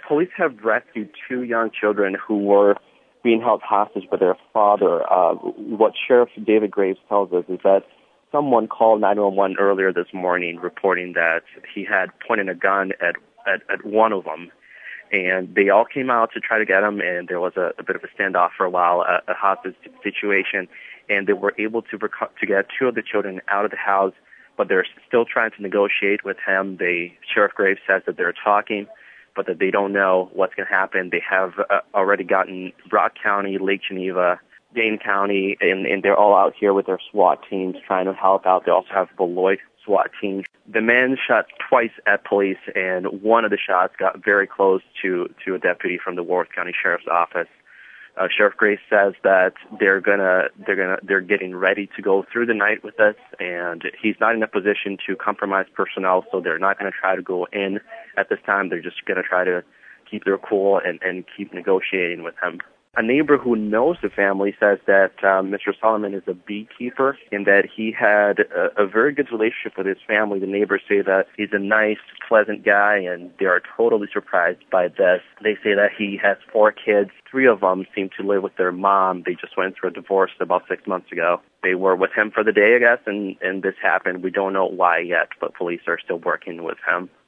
Police have rescued two young children who were being held hostage by their father. What Sheriff David Graves tells us is that someone called 911 earlier this morning reporting that he had pointed a gun at one of them. And they all came out to try to get him, and there was a bit of a standoff for a while, a hostage situation. And they were able to get two of the children out of the house, but they're still trying to negotiate with him. Sheriff Graves says that they're talking, but that they don't know what's going to happen. They have already gotten Brock County, Lake Geneva, Dane County, and they're all out here with their SWAT teams trying to help out. They also have Beloit SWAT teams. The man shot twice at police, and one of the shots got very close to a deputy from the Warwick County Sheriff's Office. Sheriff Grace says that they're getting ready to go through the night with this, and he's not in a position to compromise personnel, so they're not going to try to go in at this time. They're just going to try to keep their cool and keep negotiating with him. A neighbor who knows the family says that Mr. Solomon is a beekeeper and that he had a very good relationship with his family. The neighbors say that he's a nice, pleasant guy, and they are totally surprised by this. They say that he has 4 kids. 3 of them seem to live with their mom. They just went through a divorce about 6 months ago. They were with him for the day, I guess, and this happened. We don't know why yet, but police are still working with him.